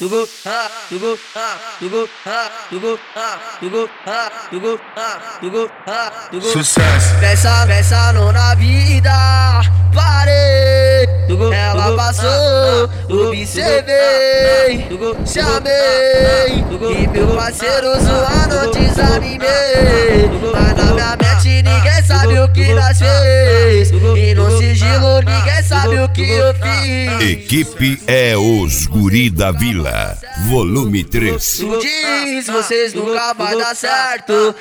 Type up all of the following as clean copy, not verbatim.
Sucesso. Pensando na vida, parei. Ela passou, observei, chamei. E meu parceiro zoando, desanimei. Mas na minha mente ninguém sabe o que nós fez. E no sigilo ninguém sabe o que eu fiz. Equipe é os Guri da Vila, volume 3. Tu diz, vocês nunca vai dar certo.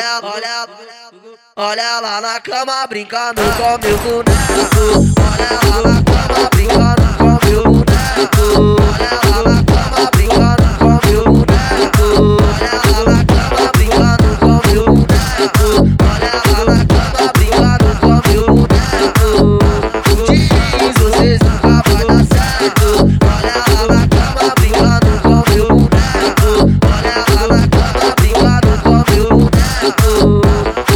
Olha lá na cama brincando com meu boneco. Olha lá na cama brincando com meu boneco. Olha lá na cama brincando com meu boneco. Olha lá na cama brincando com meu boneco. Olha lá na cama brincando com meu boneco. Tu diz, vocês nunca vai dar certo. Olha lá na cama brincando com meu boneco. Olha lá na cama brincando com meu boneco.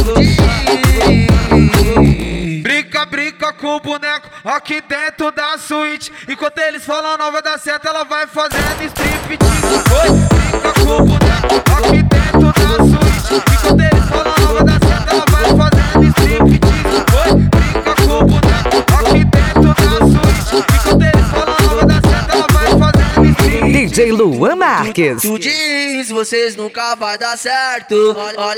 Brinca com o boneco aqui dentro da suíte. Enquanto eles falam não vai dar certo, ela vai fazendo striptease. Brinca com o boneco aqui dentro da suíte. Enquanto eles falam não vai dar certo, ela vai fazendo striptease. Brinca com o boneco aqui dentro da suíte. Enquanto eles falam não vai dar certo, ela vai fazendo striptease. DJ Luan Marques. Tu diz, vocês nunca vai dar certo.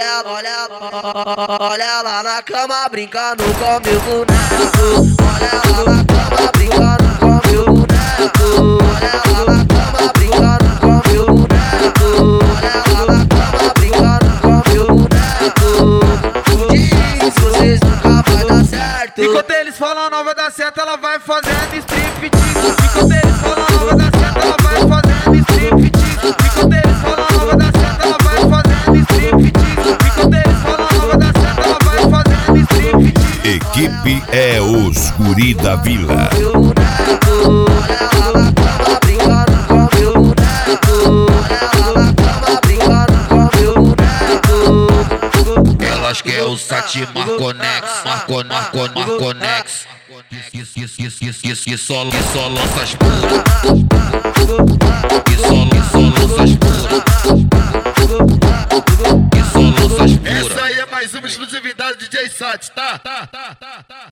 Olha lá na cama brincando com meu boneco. Olha lá na cama brincando com meu boneco. Olha lá na cama brincando com meu boneco. Olha lá na cama brincando com meu boneco. Tu diz, vocês nunca vai dar certo. Enquanto eles falam não vai dar certo, ela vai fazendo striptease. Enquanto eles falam não vai dar certo, ela vai fazendo striptease. Enquanto eles falam não vai dar certo, ela vai fazendo striptease. Enquanto eles falam não vai dar certo, ela vai fazendo striptease. Equipe é os Guri da Vila. Meu boneco, olha lá na cama brincando com meu boneco. Olha lá na cama brincando com meu boneco. Elas querem o Sati Marconex, Marconex. Isso só lança as puras.